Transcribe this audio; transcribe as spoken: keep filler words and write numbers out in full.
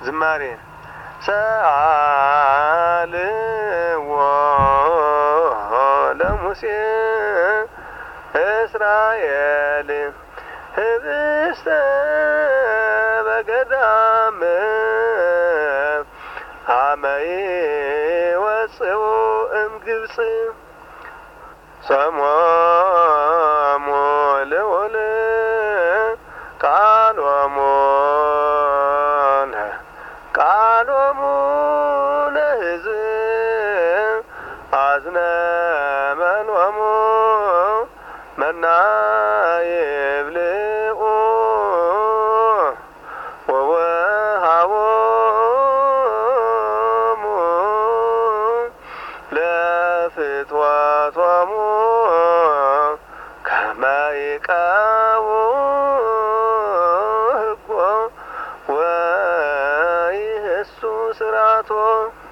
ዝማሬ ሰአልዎ ለሙሴ እስራኤል ህብስተ በገዳም አመ ይወፅኡ እምግብፅ ሰሞሙ ልዑል ቃሎሙ ቃሎሙ ለሕዝብ አዝነመሎሙ መና ይብልዑ ወወሃቦሙ ለፍትወቶሙ ከመ ይቀቡ ሕጎ ወይህሱ ስርዓቶ